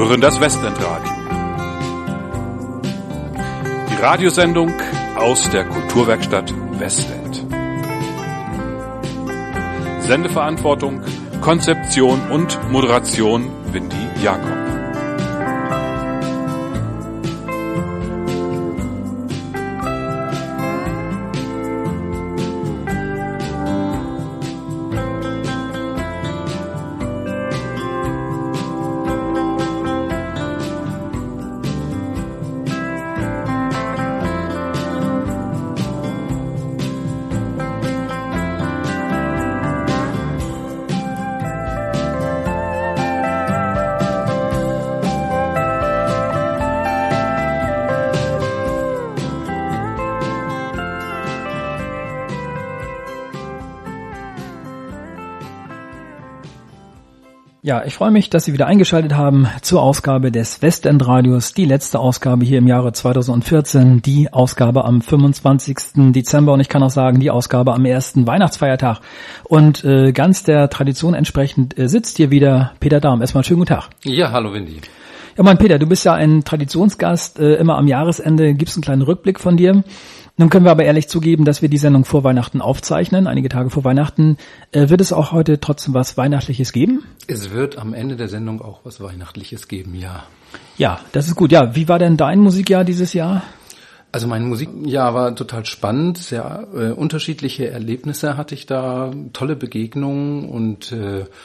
hören das Westend-Radio. Die Radiosendung aus der Kulturwerkstatt Westend. Sendeverantwortung, Konzeption und Moderation Windy Jakob. Ja, ich freue mich, dass Sie wieder eingeschaltet haben zur Ausgabe des Westend Radios, die letzte Ausgabe hier im Jahre 2014, die Ausgabe am 25. Dezember und ich kann auch sagen, die Ausgabe am ersten Weihnachtsfeiertag. Und ganz der Tradition entsprechend sitzt hier wieder Peter Dahm. Erstmal schönen guten Tag. Ja, hallo Windy. Ja, mein Peter, du bist ja ein Traditionsgast, immer am Jahresende gibt's einen kleinen Rückblick von dir. Nun können wir aber ehrlich zugeben, dass wir die Sendung vor Weihnachten aufzeichnen, einige Tage vor Weihnachten. Wird es auch heute trotzdem was Weihnachtliches geben? Es wird am Ende der Sendung auch was Weihnachtliches geben, ja. Ja, das ist gut. Ja, wie war denn dein Musikjahr dieses Jahr? Also mein Musikjahr war total spannend, sehr unterschiedliche Erlebnisse hatte ich da, tolle Begegnungen und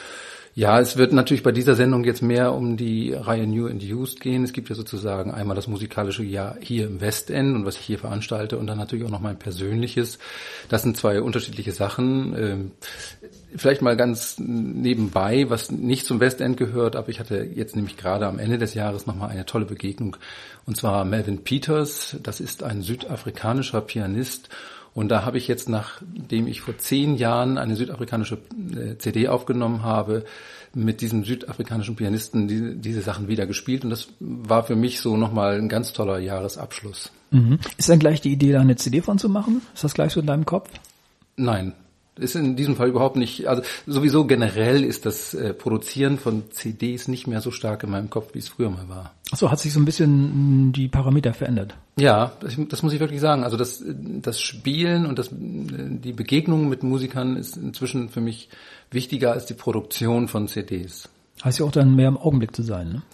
ja, es wird natürlich bei dieser Sendung jetzt mehr um die Reihe New and Used gehen. Es gibt ja sozusagen einmal das musikalische Jahr hier im Westend und was ich hier veranstalte und dann natürlich auch noch mein persönliches. Das sind zwei unterschiedliche Sachen. Vielleicht mal ganz nebenbei, was nicht zum Westend gehört, aber ich hatte jetzt nämlich gerade am Ende des Jahres nochmal eine tolle Begegnung. Und zwar Melvin Peters, das ist ein südafrikanischer Pianist. Und da habe ich jetzt, nachdem ich vor 10 Jahren eine südafrikanische CD aufgenommen habe, mit diesem südafrikanischen Pianisten diese Sachen wieder gespielt. Und das war für mich so nochmal ein ganz toller Jahresabschluss. Mhm. Ist dann gleich die Idee, da eine CD von zu machen? Ist das gleich so in deinem Kopf? Nein. Ist in diesem Fall überhaupt nicht, also sowieso generell ist das Produzieren von CDs nicht mehr so stark in meinem Kopf, wie es früher mal war. Ach so, hat sich so ein bisschen die Parameter verändert? Ja, das muss ich wirklich sagen. Also das Spielen und die Begegnung mit Musikern ist inzwischen für mich wichtiger als die Produktion von CDs. Heißt ja auch dann mehr im Augenblick zu sein, ne?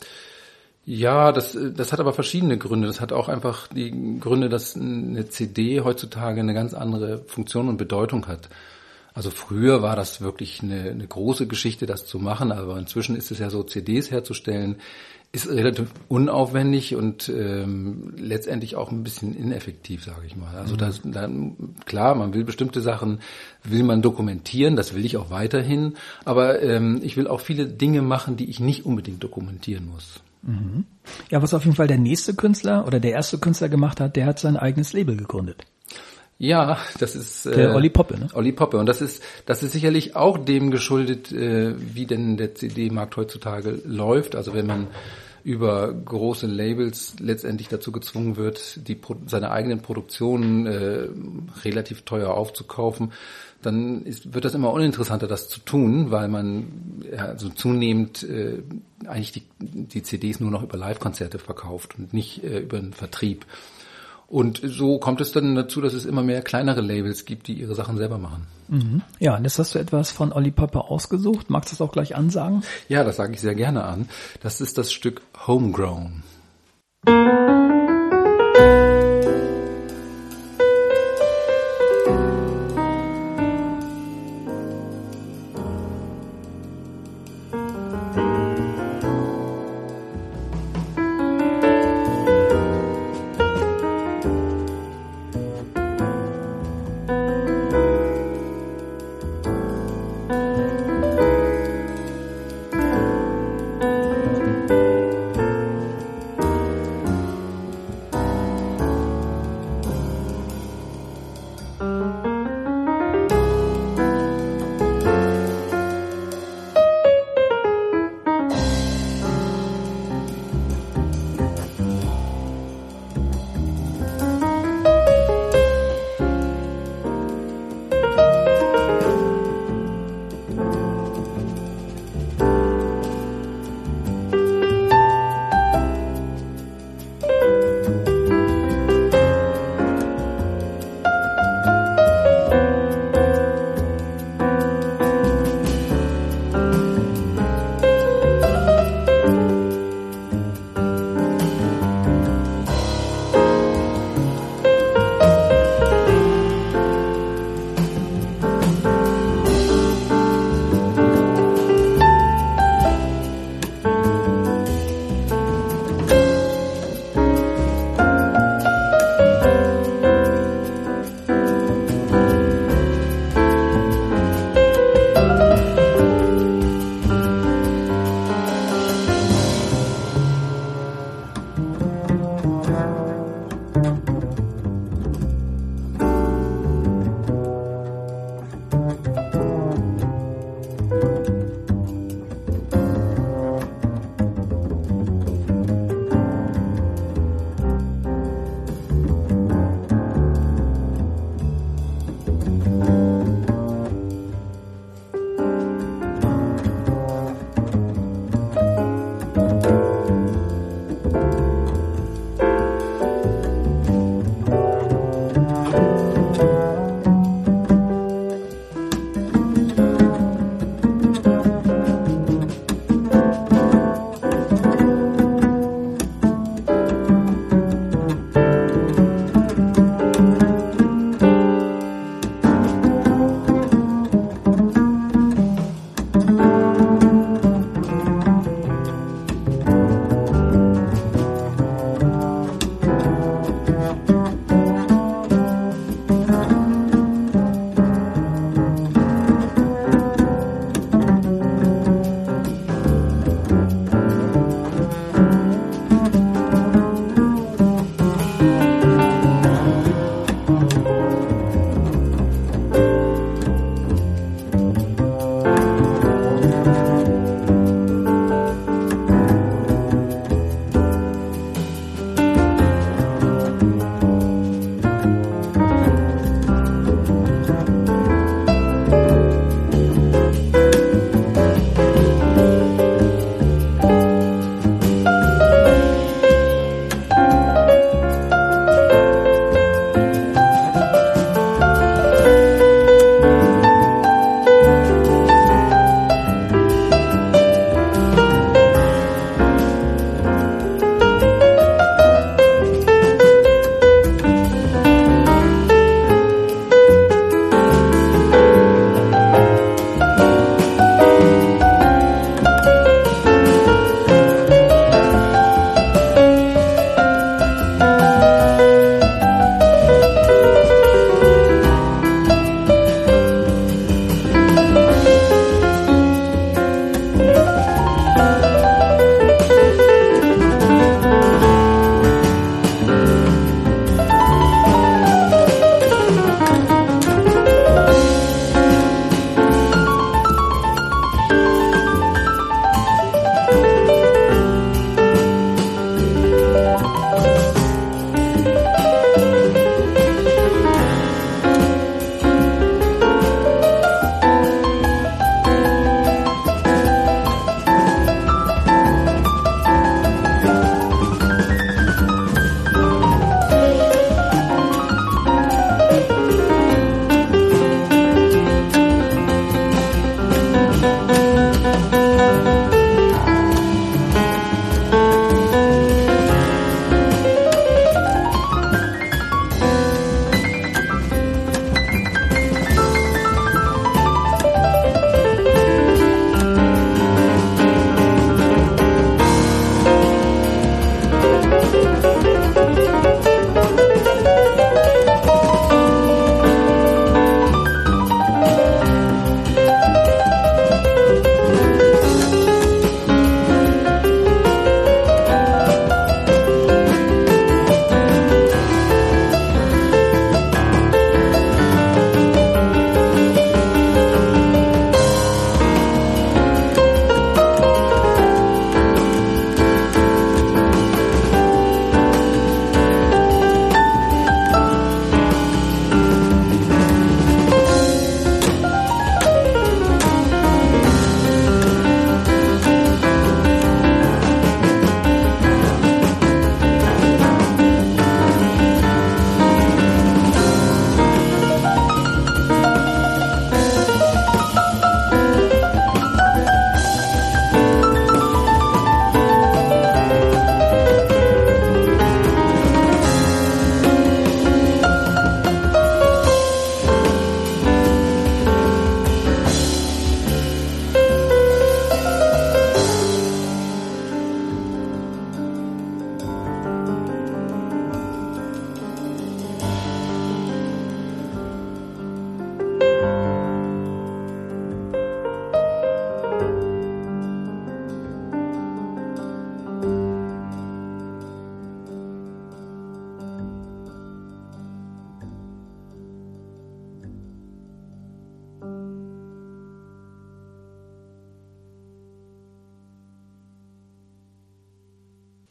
Ja, das hat aber verschiedene Gründe. Das hat auch einfach die Gründe, dass eine CD heutzutage eine ganz andere Funktion und Bedeutung hat. Also früher war das wirklich eine große Geschichte, das zu machen, aber inzwischen ist es ja so, CDs herzustellen, ist relativ unaufwendig und letztendlich auch ein bisschen ineffektiv, sage ich mal. Also klar, man will bestimmte Sachen, will man dokumentieren, das will ich auch weiterhin, aber ich will auch viele Dinge machen, die ich nicht unbedingt dokumentieren muss. Mhm. Ja, was auf jeden Fall der nächste Künstler oder der erste Künstler gemacht hat, der hat sein eigenes Label gegründet. Ja, das ist der Olli Poppe, ne? Olli Poppe. Und das ist sicherlich auch dem geschuldet, wie denn der CD-Markt heutzutage läuft. Also wenn man über große Labels letztendlich dazu gezwungen wird, seine eigenen Produktionen relativ teuer aufzukaufen, dann wird das immer uninteressanter, das zu tun, weil man also zunehmend eigentlich die CDs nur noch über Live-Konzerte verkauft und nicht über den Vertrieb. Und so kommt es dann dazu, dass es immer mehr kleinere Labels gibt, die ihre Sachen selber machen. Mhm. Ja, und jetzt hast du etwas von Olli Poppe ausgesucht. Magst du das auch gleich ansagen? Ja, das sage ich sehr gerne an. Das ist das Stück Homegrown.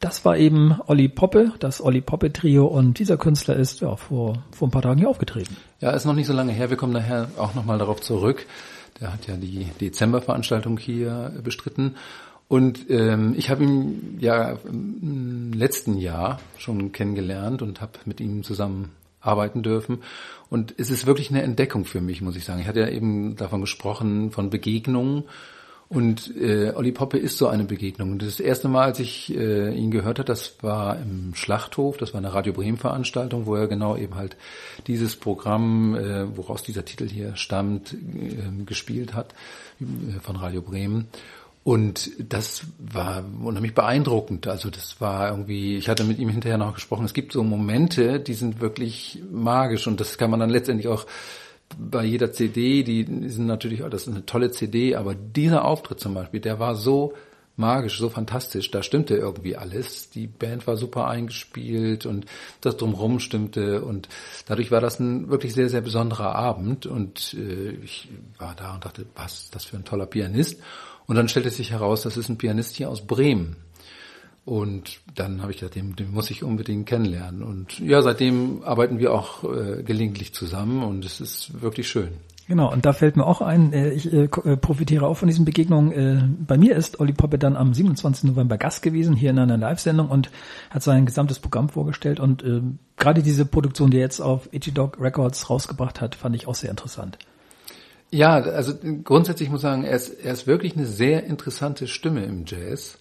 das war eben Olli Poppe, das Olli Poppe Trio, und dieser Künstler ist ja vor ein paar Tagen hier aufgetreten. Ja, ist noch nicht so lange her. Wir kommen nachher auch nochmal darauf zurück. Der hat ja die Dezemberveranstaltung hier bestritten. Und ich habe ihn ja im letzten Jahr schon kennengelernt und habe mit ihm zusammen arbeiten dürfen. Und es ist wirklich eine Entdeckung für mich, muss ich sagen. Ich hatte ja eben davon gesprochen, von Begegnungen. Und Olli Poppe ist so eine Begegnung. Und das erste Mal, als ich ihn gehört habe, das war im Schlachthof, das war eine Radio Bremen Veranstaltung, wo er genau eben halt dieses Programm, woraus dieser Titel hier stammt, gespielt hat, von Radio Bremen. Und das war unheimlich beeindruckend. Also das war irgendwie, ich hatte mit ihm hinterher noch gesprochen, es gibt so Momente, die sind wirklich magisch, und das kann man dann letztendlich auch bei jeder CD, die sind natürlich, das ist eine tolle CD, aber dieser Auftritt zum Beispiel, der war so magisch, so fantastisch, da stimmte irgendwie alles. Die Band war super eingespielt und das Drumherum stimmte, und dadurch war das ein wirklich sehr, sehr besonderer Abend, und ich war da und dachte, was ist das für ein toller Pianist? Und dann stellte sich heraus, das ist ein Pianist hier aus Bremen. Und dann habe ich gedacht, den muss ich unbedingt kennenlernen. Und ja, seitdem arbeiten wir auch gelegentlich zusammen, und es ist wirklich schön. Genau, und da fällt mir auch ein, ich profitiere auch von diesen Begegnungen. Bei mir ist Olli Poppe dann am 27. November Gast gewesen, hier in einer Live-Sendung, und hat sein gesamtes Programm vorgestellt. Und gerade diese Produktion, die er jetzt auf Itchy Dog Records rausgebracht hat, fand ich auch sehr interessant. Ja, also grundsätzlich muss ich sagen, er ist wirklich eine sehr interessante Stimme im Jazz.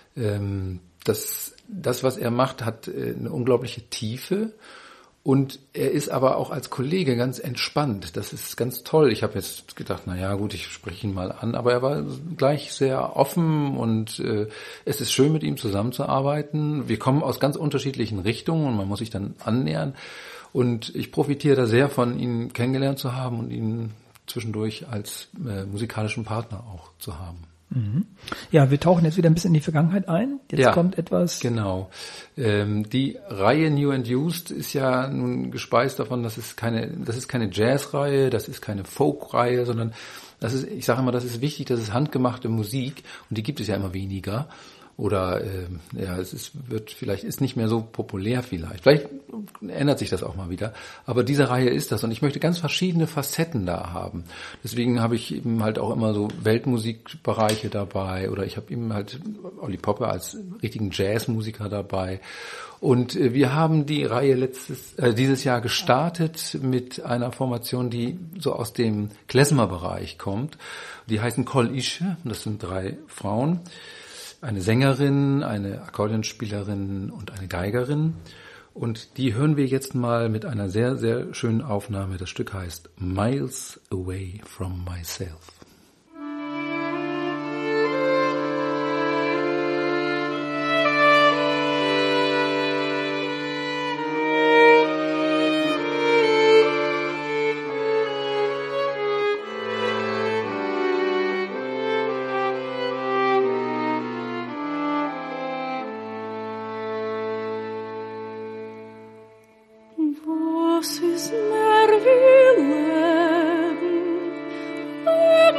Das, was er macht, hat eine unglaubliche Tiefe, und er ist aber auch als Kollege ganz entspannt. Das ist ganz toll. Ich habe jetzt gedacht, na ja, gut, ich spreche ihn mal an, aber er war gleich sehr offen, und es ist schön, mit ihm zusammenzuarbeiten. Wir kommen aus ganz unterschiedlichen Richtungen, und man muss sich dann annähern, und ich profitiere da sehr von, ihn kennengelernt zu haben und ihn zwischendurch als musikalischen Partner auch zu haben. Ja, wir tauchen jetzt wieder ein bisschen in die Vergangenheit ein. Jetzt kommt etwas. Genau. Die Reihe New and Used ist ja nun gespeist davon, das ist keine Jazz-Reihe, das ist keine Folk-Reihe, sondern ich sage immer, das ist wichtig, das ist handgemachte Musik, und die gibt es ja immer weniger. Oder ist nicht mehr so populär vielleicht. Vielleicht ändert sich das auch mal wieder. Aber diese Reihe ist das, und ich möchte ganz verschiedene Facetten da haben. Deswegen habe ich eben halt auch immer so Weltmusikbereiche dabei, oder ich habe eben halt Olli Poppe als richtigen Jazzmusiker dabei. Und wir haben die Reihe dieses Jahr gestartet mit einer Formation, die so aus dem Klezmer-Bereich kommt. Die heißen Kol Ische, das sind 3 Frauen. Eine Sängerin, eine Akkordeonspielerin und eine Geigerin. Und die hören wir jetzt mal mit einer sehr, sehr schönen Aufnahme. Das Stück heißt Miles Away from Myself. Vossis nervi levin,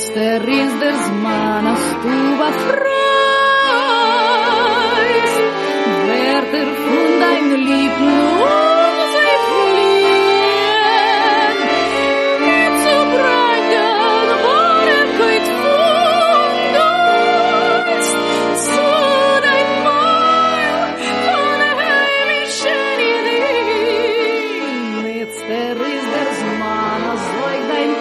Jetzt ist der Zman, als du befreist, wird von dein Lieben sich fliehen, nicht zu bringen, wo geht von Geist, zu dein Maul, von heimischen Ideen. Jetzt ist der Zman, als euch dein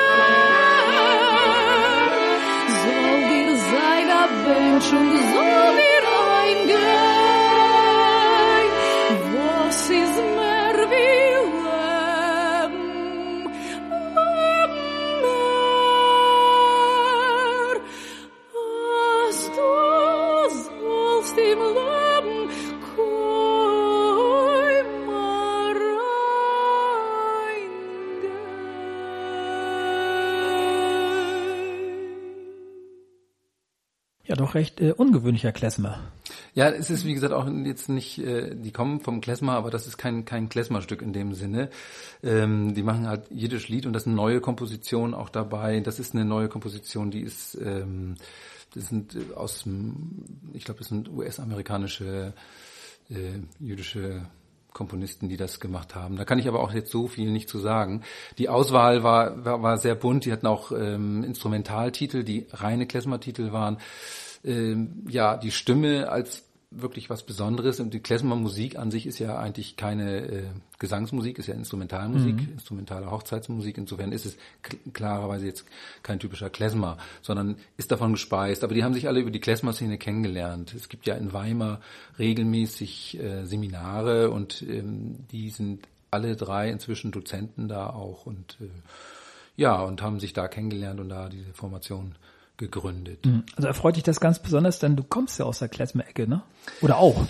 Mensch und so wir eingehen, was ist mehr wie Leben, mehr, als du sollst im Leben keinmal Ja, doch recht ungewöhnlicher Klezmer. Ja, es ist wie gesagt auch jetzt nicht, die kommen vom Klezmer, aber das ist kein Klezmerstück in dem Sinne. Die machen halt jedes Lied und das ist eine neue Komposition auch dabei. Das ist eine neue Komposition, die ist, das sind ich glaube, das sind US-amerikanische jüdische Komponisten, die das gemacht haben. Da kann ich aber auch jetzt so viel nicht zu sagen. Die Auswahl war sehr bunt. Die hatten auch Instrumentaltitel, die reine Klezmer-Titel waren. Ja, die Stimme als wirklich was Besonderes. Und die Klezmer-Musik an sich ist ja eigentlich keine Gesangsmusik, ist ja Instrumentalmusik, instrumentale Hochzeitsmusik. Insofern ist es klarerweise jetzt kein typischer Klezmer, sondern ist davon gespeist. Aber die haben sich alle über die Klezmer-Szene kennengelernt. Es gibt ja in Weimar regelmäßig Seminare und die sind alle drei inzwischen Dozenten da auch und und haben sich da kennengelernt und da diese Formation gegründet. Also erfreut dich das ganz besonders, denn du kommst ja aus der Klezmer-Ecke, ne? Oder auch?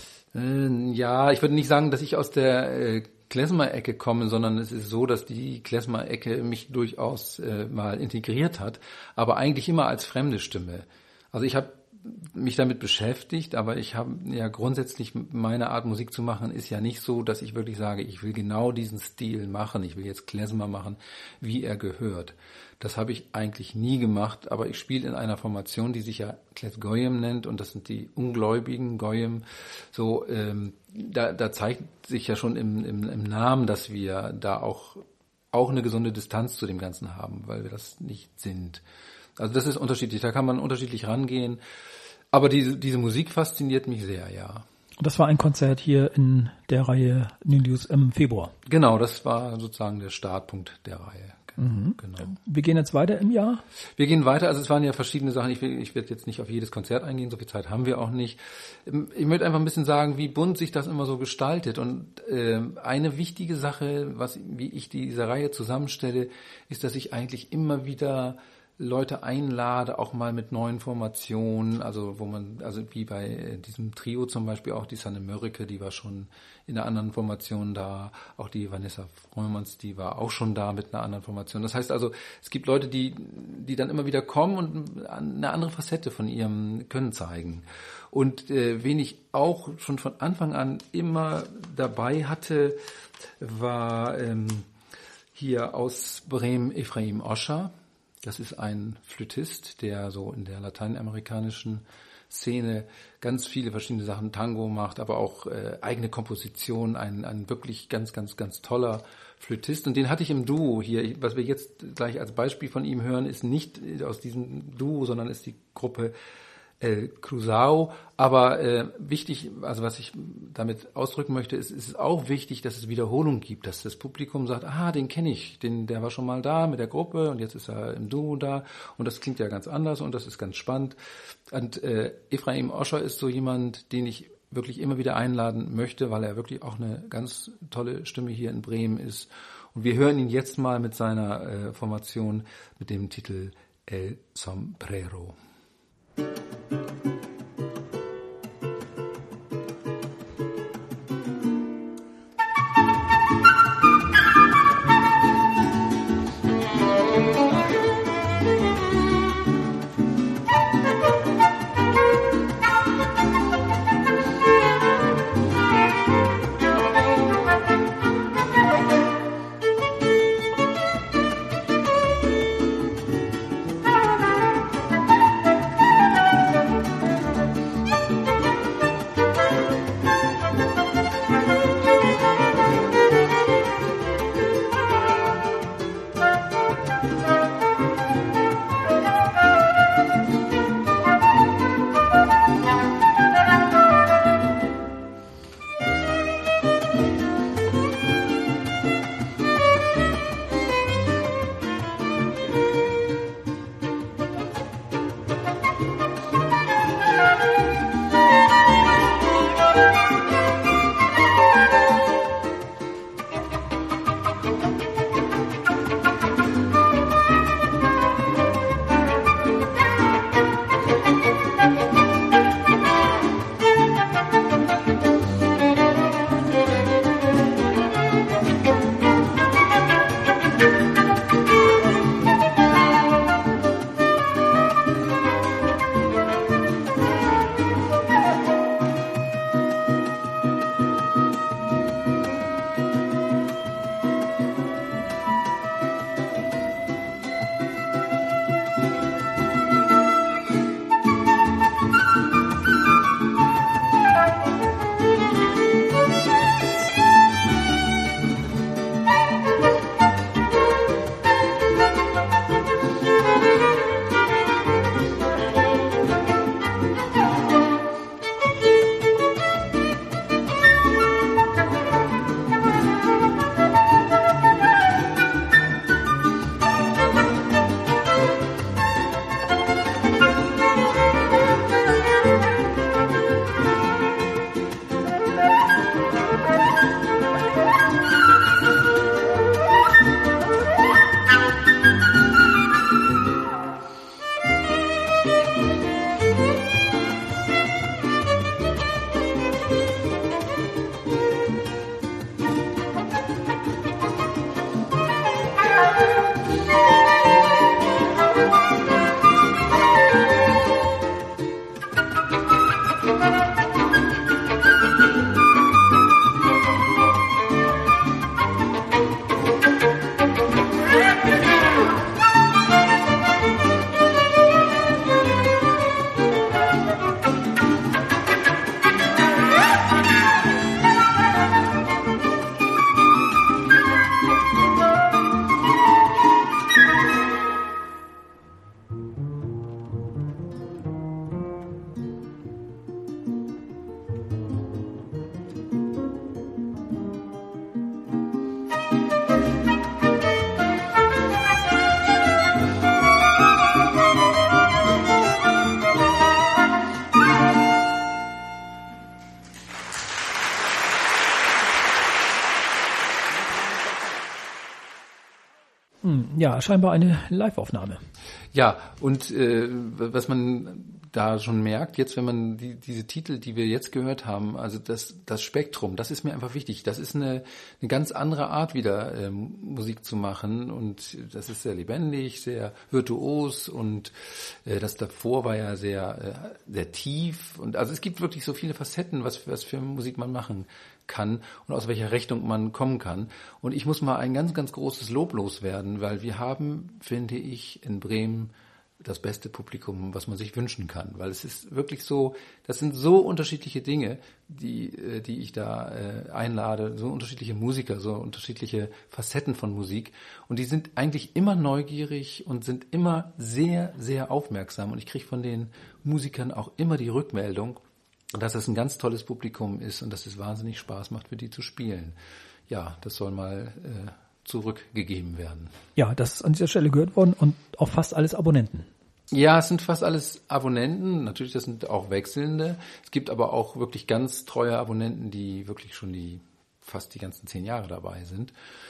Ja, ich würde nicht sagen, dass ich aus der Klezmer-Ecke komme, sondern es ist so, dass die Klezmer-Ecke mich durchaus mal integriert hat, aber eigentlich immer als fremde Stimme. Also ich habe mich damit beschäftigt, aber ich habe ja grundsätzlich meine Art Musik zu machen ist ja nicht so, dass ich wirklich sage, ich will genau diesen Stil machen, ich will jetzt Klezmer machen, wie er gehört. Das habe ich eigentlich nie gemacht, aber ich spiele in einer Formation, die sich ja Klez Goyim nennt und das sind die ungläubigen Goyim. So, da zeigt sich ja schon im Namen, dass wir da auch eine gesunde Distanz zu dem Ganzen haben, weil wir das nicht sind. Also das ist unterschiedlich, da kann man unterschiedlich rangehen. Aber diese Musik fasziniert mich sehr, ja. Und das war ein Konzert hier in der Reihe Nilius im Februar. Genau, das war sozusagen der Startpunkt der Reihe. Genau. Wir gehen jetzt weiter im Jahr? Wir gehen weiter, also es waren ja verschiedene Sachen. Ich werde jetzt nicht auf jedes Konzert eingehen, so viel Zeit haben wir auch nicht. Ich möchte einfach ein bisschen sagen, wie bunt sich das immer so gestaltet. Und eine wichtige Sache, wie ich diese Reihe zusammenstelle, ist, dass ich eigentlich immer wieder Leute einlade, auch mal mit neuen Formationen, also wie bei diesem Trio zum Beispiel auch die Sanne Mörike, die war schon in einer anderen Formation da, auch die Vanessa Freumanns, die war auch schon da mit einer anderen Formation. Das heißt also, es gibt Leute, die dann immer wieder kommen und eine andere Facette von ihrem Können zeigen. Und wen ich auch schon von Anfang an immer dabei hatte, war hier aus Bremen Ephraim Oscher. Das ist ein Flötist, der so in der lateinamerikanischen Szene ganz viele verschiedene Sachen, Tango macht, aber auch eigene Kompositionen, ein wirklich ganz, ganz, ganz toller Flötist. Und den hatte ich im Duo hier. Was wir jetzt gleich als Beispiel von ihm hören, ist nicht aus diesem Duo, sondern ist die Gruppe El Cruzao, aber wichtig, also was ich damit ausdrücken möchte, ist es auch wichtig, dass es Wiederholung gibt, dass das Publikum sagt, den kenne ich, der war schon mal da mit der Gruppe und jetzt ist er im Duo da und das klingt ja ganz anders und das ist ganz spannend. Und Ephraim Oscher ist so jemand, den ich wirklich immer wieder einladen möchte, weil er wirklich auch eine ganz tolle Stimme hier in Bremen ist. Und wir hören ihn jetzt mal mit seiner Formation mit dem Titel El Sombrero. Ja, scheinbar eine Live-Aufnahme. Ja, und was man da schon merkt, jetzt wenn man diese Titel, die wir jetzt gehört haben, also das Spektrum, das ist mir einfach wichtig. Das ist eine ganz andere Art wieder Musik zu machen, und das ist sehr lebendig, sehr virtuos, und das davor war ja sehr tief, und also es gibt wirklich so viele Facetten, was für Musik man machen kann und aus welcher Richtung man kommen kann. Und ich muss mal ein ganz, ganz großes Lob loswerden, weil wir haben, finde ich, in Bremen das beste Publikum, was man sich wünschen kann. Weil es ist wirklich so, das sind so unterschiedliche Dinge, die ich da einlade, so unterschiedliche Musiker, so unterschiedliche Facetten von Musik. Und die sind eigentlich immer neugierig und sind immer sehr, sehr aufmerksam. Und ich kriege von den Musikern auch immer die Rückmeldung, dass es ein ganz tolles Publikum ist und dass es wahnsinnig Spaß macht, für die zu spielen. Ja, das soll mal zurückgegeben werden. Ja, das ist an dieser Stelle gehört worden, und auch fast alles Abonnenten. Ja, es sind fast alles Abonnenten. Natürlich, das sind auch wechselnde. Es gibt aber auch wirklich ganz treue Abonnenten, die wirklich schon fast die ganzen 10 Jahre dabei sind.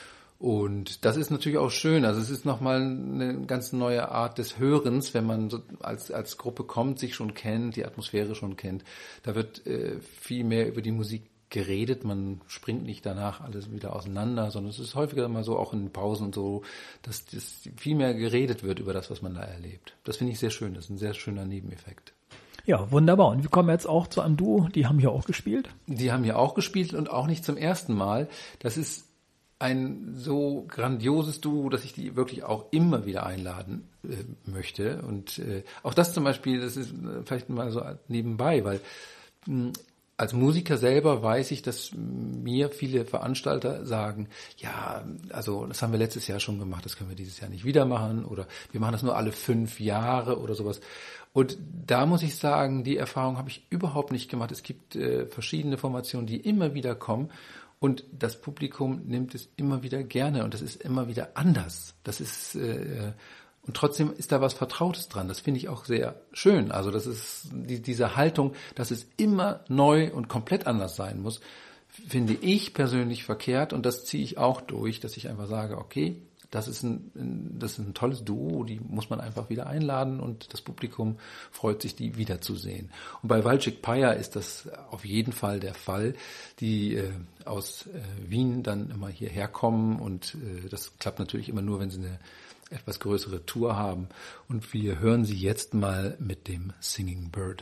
Und das ist natürlich auch schön. Also es ist nochmal eine ganz neue Art des Hörens, wenn man so als Gruppe kommt, sich schon kennt, die Atmosphäre schon kennt. Da wird viel mehr über die Musik geredet. Man springt nicht danach alles wieder auseinander, sondern es ist häufiger mal so, auch in Pausen und so, dass viel mehr geredet wird über das, was man da erlebt. Das finde ich sehr schön. Das ist ein sehr schöner Nebeneffekt. Ja, wunderbar. Und wir kommen jetzt auch zu einem Duo, die haben hier auch gespielt. Die haben hier auch gespielt, und auch nicht zum ersten Mal. Das ist ein so grandioses Duo, dass ich die wirklich auch immer wieder einladen möchte. Und auch das zum Beispiel, das ist vielleicht mal so nebenbei, weil als Musiker selber weiß ich, dass mir viele Veranstalter sagen, ja, also das haben wir letztes Jahr schon gemacht, das können wir dieses Jahr nicht wieder machen, oder wir machen das nur alle 5 Jahre oder sowas. Und da muss ich sagen, die Erfahrung habe ich überhaupt nicht gemacht. Es gibt verschiedene Formationen, die immer wieder kommen. Und das Publikum nimmt es immer wieder gerne, und das ist immer wieder anders. Das ist und trotzdem ist da was Vertrautes dran. Das finde ich auch sehr schön. Also das ist diese Haltung, dass es immer neu und komplett anders sein muss, finde ich persönlich verkehrt, und das ziehe ich auch durch, dass ich einfach sage, okay, das ist ein tolles Duo, die muss man einfach wieder einladen, und das Publikum freut sich, die wiederzusehen. Und bei Walcik Paja ist das auf jeden Fall der Fall, die aus Wien dann immer hierher kommen, und das klappt natürlich immer nur, wenn sie eine etwas größere Tour haben. Und wir hören sie jetzt mal mit dem Singing Bird.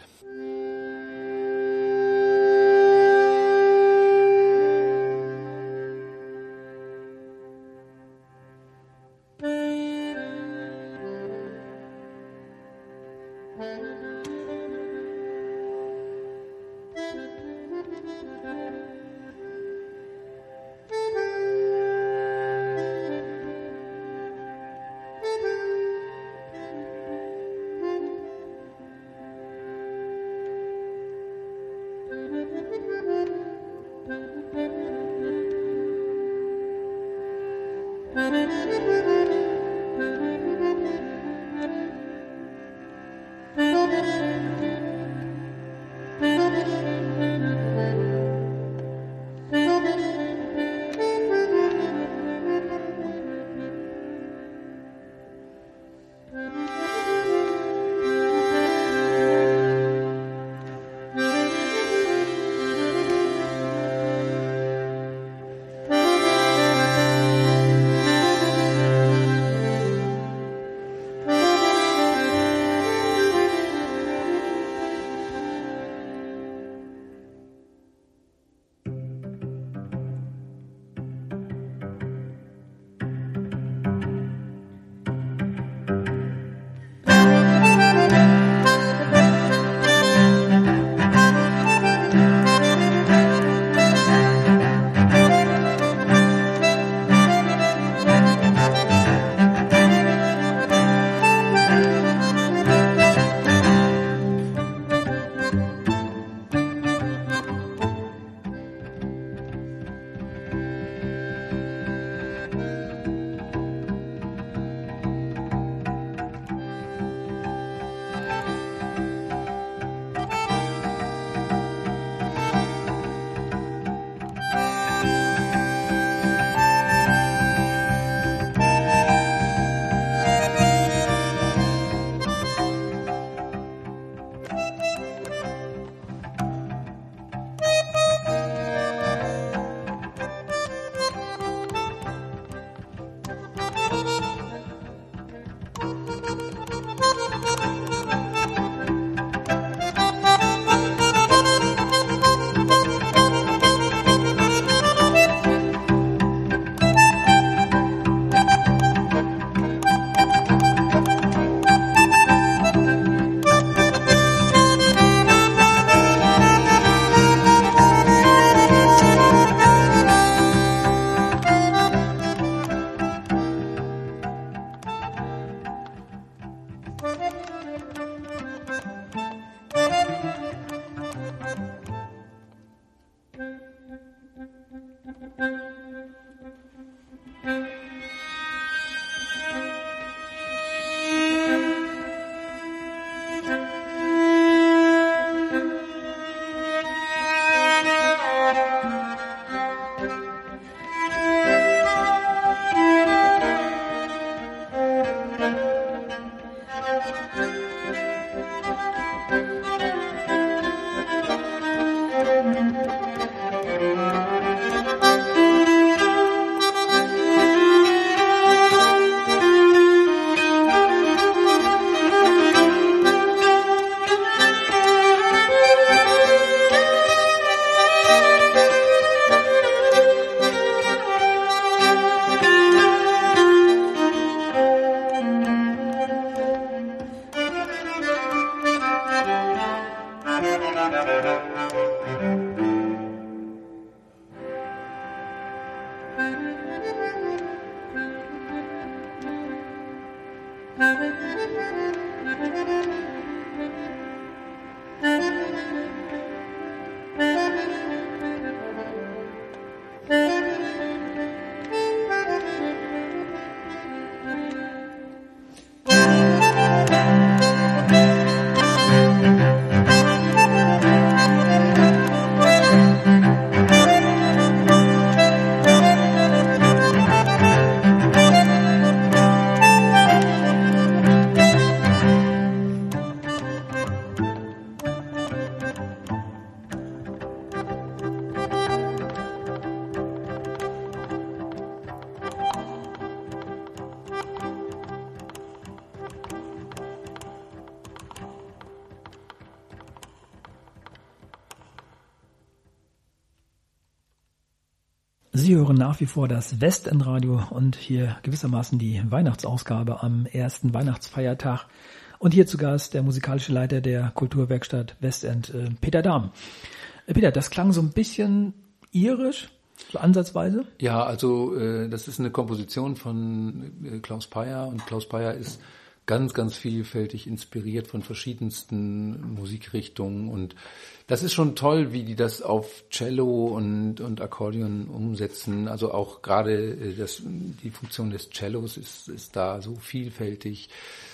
Sie hören nach wie vor das Westendradio und hier gewissermaßen die Weihnachtsausgabe am ersten Weihnachtsfeiertag. Und hier zu Gast der musikalische Leiter der Kulturwerkstatt Westend, Peter Dahm. Peter, das klang so ein bisschen irisch, so ansatzweise? Ja, also das ist eine Komposition von Klaus Peyer und Klaus Peyer ist ganz, ganz vielfältig inspiriert von verschiedensten Musikrichtungen und das ist schon toll, wie die das auf Cello und Akkordeon umsetzen. Also auch gerade die Funktion des Cellos ist da so vielfältig.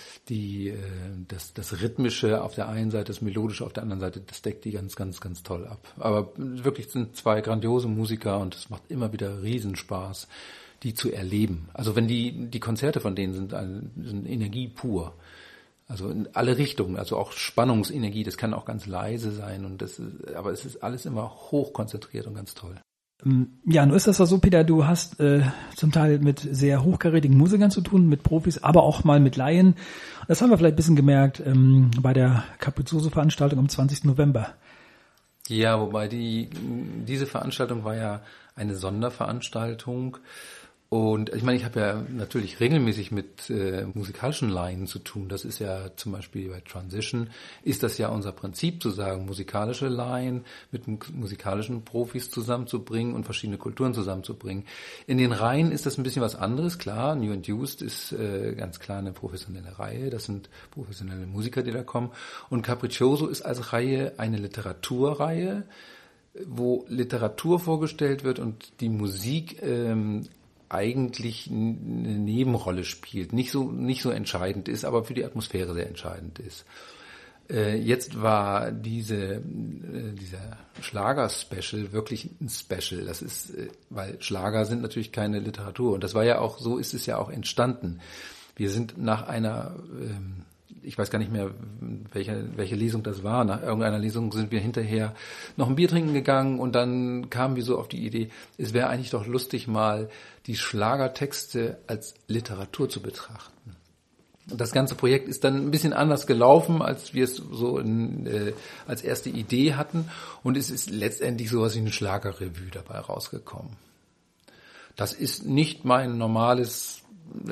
Das Rhythmische auf der einen Seite, das Melodische auf der anderen Seite, das deckt die ganz, ganz, ganz toll ab. Aber wirklich sind zwei grandiose Musiker und es macht immer wieder Riesenspaß, die zu erleben. Also wenn die Konzerte von denen sind Energie pur. Also in alle Richtungen, also auch Spannungsenergie, das kann auch ganz leise sein aber es ist alles immer hochkonzentriert und ganz toll. Ja, nun ist das so, Peter, du hast zum Teil mit sehr hochkarätigen Musikern zu tun, mit Profis, aber auch mal mit Laien. Das haben wir vielleicht ein bisschen gemerkt bei der Capriccioso-Veranstaltung am 20. November. Ja, wobei diese Veranstaltung war ja eine Sonderveranstaltung. Und ich meine, ich habe ja natürlich regelmäßig mit musikalischen Laien zu tun. Das ist ja zum Beispiel bei Transition, ist das ja unser Prinzip, zu sagen, musikalische Laien mit musikalischen Profis zusammenzubringen und verschiedene Kulturen zusammenzubringen. In den Reihen ist das ein bisschen was anderes, klar. New and Used ist ganz klar eine professionelle Reihe. Das sind professionelle Musiker, die da kommen. Und Capriccioso ist als Reihe eine Literaturreihe, wo Literatur vorgestellt wird und die Musik eigentlich eine Nebenrolle spielt, nicht so entscheidend ist, aber für die Atmosphäre sehr entscheidend ist. Jetzt war dieser Schlager-Special wirklich ein Special. Das ist, weil Schlager sind natürlich keine Literatur und das war ja auch, so ist es ja auch entstanden. Wir sind nach einer ich weiß gar nicht mehr, welche Lesung das war. Nach irgendeiner Lesung sind wir hinterher noch ein Bier trinken gegangen und dann kamen wir so auf die Idee, es wäre eigentlich doch lustig, mal die Schlagertexte als Literatur zu betrachten. Und das ganze Projekt ist dann ein bisschen anders gelaufen, als wir es so als erste Idee hatten. Und es ist letztendlich sowas wie eine Schlagerrevue dabei rausgekommen. Das ist nicht mein normales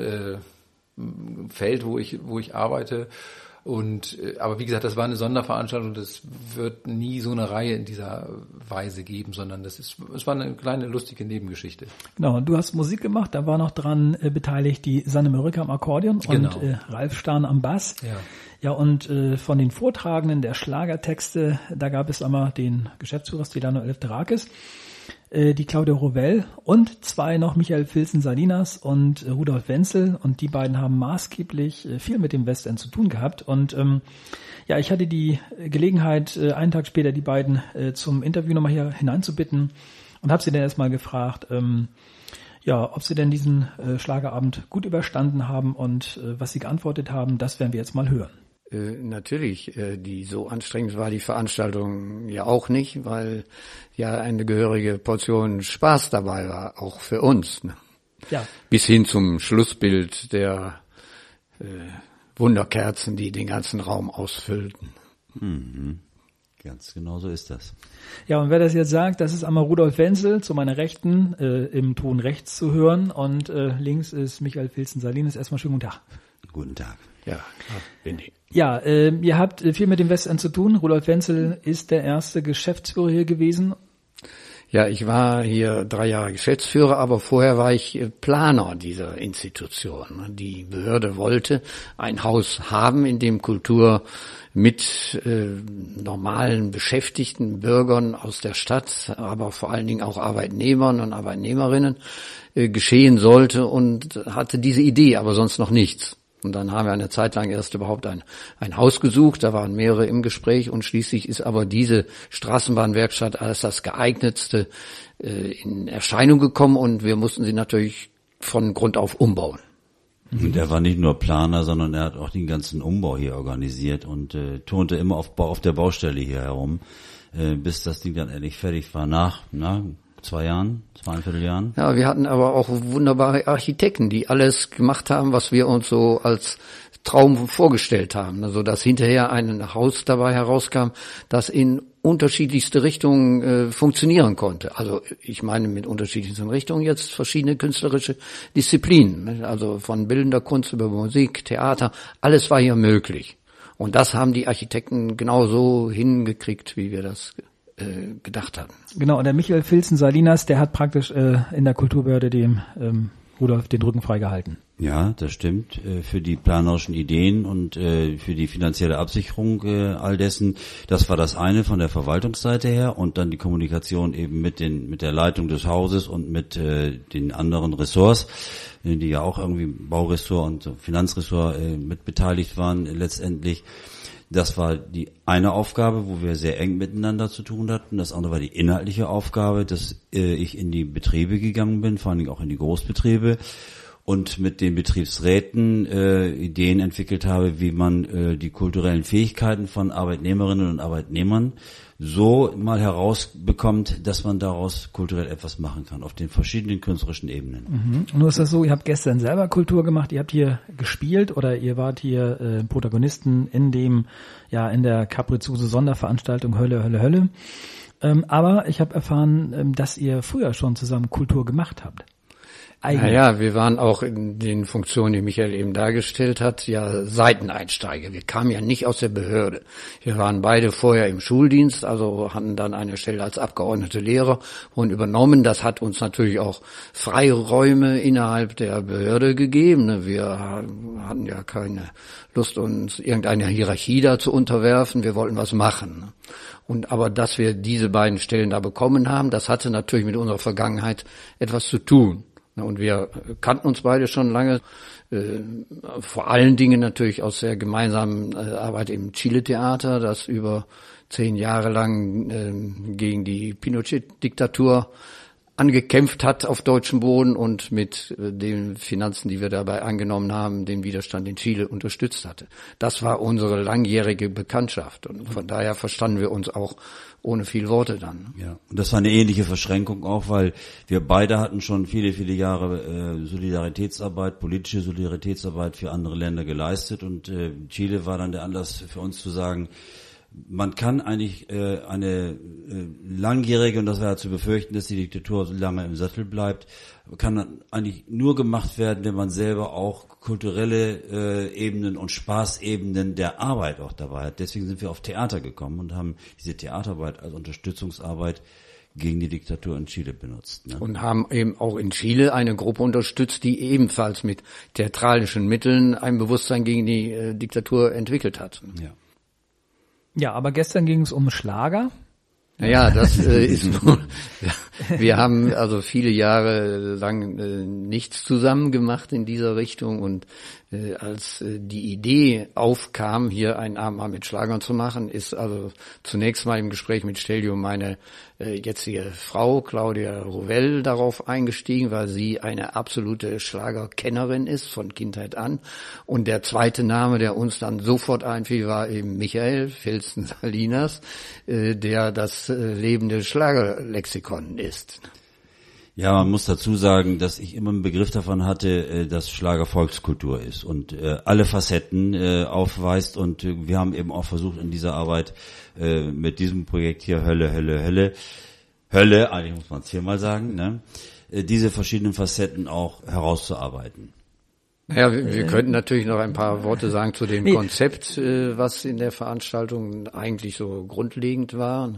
Feld, wo ich arbeite. Aber wie gesagt, das war eine Sonderveranstaltung, das wird nie so eine Reihe in dieser Weise geben, sondern es war eine kleine lustige Nebengeschichte. Genau, und du hast Musik gemacht, da war noch dran beteiligt die Sanne Mörike am Akkordeon genau. Und Ralf Stahn am Bass. Ja. Ja, und von den Vortragenden der Schlagertexte, da gab es einmal den Geschäftsführer Stilano Eleftherakis, die Claudia Rovell und zwei noch, Michael Filzen-Salinas und Rudolf Wenzel, und die beiden haben maßgeblich viel mit dem Westend zu tun gehabt. Und ja, ich hatte die Gelegenheit, einen Tag später die beiden zum Interview nochmal hier hineinzubitten und habe sie dann erstmal gefragt, ja, ob sie denn diesen Schlagerabend gut überstanden haben, und was sie geantwortet haben, das werden wir jetzt mal hören. Natürlich, die so anstrengend war die Veranstaltung ja auch nicht, weil ja eine gehörige Portion Spaß dabei war, auch für uns. Ne? Ja. Bis hin zum Schlussbild der Wunderkerzen, die den ganzen Raum ausfüllten. Mhm. Ganz genau so ist das. Ja, und wer das jetzt sagt, das ist einmal Rudolf Wenzel, zu meiner Rechten, im Ton rechts zu hören, und links ist Michael Filzen-Salinas. Erstmal schönen guten Tag. Guten Tag. Ja, bin ich. Ja, ihr habt viel mit dem Westend zu tun. Rudolf Wenzel ist der erste Geschäftsführer hier gewesen. Ja, ich war hier 3 Jahre Geschäftsführer, aber vorher war ich Planer dieser Institution. Die Behörde wollte ein Haus haben, in dem Kultur mit normalen beschäftigten Bürgern aus der Stadt, aber vor allen Dingen auch Arbeitnehmern und Arbeitnehmerinnen geschehen sollte, und hatte diese Idee, aber sonst noch nichts. Und dann haben wir eine Zeit lang erst überhaupt ein Haus gesucht, da waren mehrere im Gespräch, und schließlich ist aber diese Straßenbahnwerkstatt als das geeignetste in Erscheinung gekommen, und wir mussten sie natürlich von Grund auf umbauen. Und er war nicht nur Planer, sondern er hat auch den ganzen Umbau hier organisiert und turnte immer auf der Baustelle hier herum, bis das Ding dann endlich fertig war nach 2 Jahren, 2,25 Jahren. Ja, wir hatten aber auch wunderbare Architekten, die alles gemacht haben, was wir uns so als Traum vorgestellt haben. Also dass hinterher ein Haus dabei herauskam, das in unterschiedlichste Richtungen funktionieren konnte. Also ich meine mit unterschiedlichsten Richtungen jetzt verschiedene künstlerische Disziplinen. Also von bildender Kunst über Musik, Theater, alles war hier möglich. Und das haben die Architekten genau so hingekriegt, wie wir das gedacht hatten. Genau, und der Michael Filzen-Salinas, der hat praktisch in der Kulturbehörde dem Rudolf den Rücken freigehalten. Ja, das stimmt. Für die planerischen Ideen und für die finanzielle Absicherung all dessen. Das war das eine von der Verwaltungsseite her, und dann die Kommunikation eben mit der Leitung des Hauses und mit den anderen Ressorts, die ja auch irgendwie Bauressort und Finanzressort mit beteiligt waren letztendlich. Das war die eine Aufgabe, wo wir sehr eng miteinander zu tun hatten. Das andere war die inhaltliche Aufgabe, dass ich in die Betriebe gegangen bin, vor allen Dingen auch in die Großbetriebe, und mit den Betriebsräten Ideen entwickelt habe, wie man die kulturellen Fähigkeiten von Arbeitnehmerinnen und Arbeitnehmern so mal herausbekommt, dass man daraus kulturell etwas machen kann, auf den verschiedenen künstlerischen Ebenen. Mhm. Nur ist das so, ihr habt gestern selber Kultur gemacht, ihr habt hier gespielt, oder ihr wart hier Protagonisten in der Capriziose Sonderveranstaltung Hölle, Hölle, Hölle. Aber ich habe erfahren, dass ihr früher schon zusammen Kultur gemacht habt. Naja, wir waren auch in den Funktionen, die Michael eben dargestellt hat, ja Seiteneinsteiger. Wir kamen ja nicht aus der Behörde. Wir waren beide vorher im Schuldienst, also hatten dann eine Stelle als abgeordnete Lehrer und übernommen. Das hat uns natürlich auch Freiräume innerhalb der Behörde gegeben. Wir hatten ja keine Lust, uns irgendeiner Hierarchie da zu unterwerfen. Wir wollten was machen. Aber dass wir diese beiden Stellen da bekommen haben, das hatte natürlich mit unserer Vergangenheit etwas zu tun. Und wir kannten uns beide schon lange, vor allen Dingen natürlich aus der gemeinsamen Arbeit im Chile-Theater, das über 10 Jahre lang gegen die Pinochet-Diktatur angekämpft hat auf deutschem Boden und mit den Finanzen, die wir dabei angenommen haben, den Widerstand in Chile unterstützt hatte. Das war unsere langjährige Bekanntschaft, und von daher verstanden wir uns auch ohne viel Worte dann. Ja, und das war eine ähnliche Verschränkung auch, weil wir beide hatten schon viele, viele Jahre Solidaritätsarbeit, politische Solidaritätsarbeit für andere Länder geleistet, und Chile war dann der Anlass für uns zu sagen, man kann eigentlich eine langjährige, und das war ja zu befürchten, dass die Diktatur so lange im Sattel bleibt, kann dann eigentlich nur gemacht werden, wenn man selber auch kulturelle Ebenen und Spaßebenen der Arbeit auch dabei hat. Deswegen sind wir auf Theater gekommen und haben diese Theaterarbeit als Unterstützungsarbeit gegen die Diktatur in Chile benutzt. Ne? Und haben eben auch in Chile eine Gruppe unterstützt, die ebenfalls mit theatralischen Mitteln ein Bewusstsein gegen die Diktatur entwickelt hat. Ja. Ja, aber gestern ging es um Schlager. Naja, das ist wohl, wir haben also viele Jahre lang nichts zusammen gemacht in dieser Richtung und als die Idee aufkam, hier einen Abend mal mit Schlagern zu machen, ist also zunächst mal im Gespräch mit Stelio meine jetzige Frau Claudia Rovell darauf eingestiegen, weil sie eine absolute Schlagerkennerin ist von Kindheit an. Und der zweite Name, der uns dann sofort einfiel, war eben Michael Filzen-Salinas, der das lebende Schlagerlexikon ist. Ja, man muss dazu sagen, dass ich immer einen Begriff davon hatte, dass Schlager Volkskultur ist und alle Facetten aufweist. Und wir haben eben auch versucht in dieser Arbeit mit diesem Projekt hier Hölle, eigentlich muss man es hier mal sagen, ne, diese verschiedenen Facetten auch herauszuarbeiten. Ja, wir könnten natürlich noch ein paar Worte sagen zu dem Konzept, was in der Veranstaltung eigentlich so grundlegend war.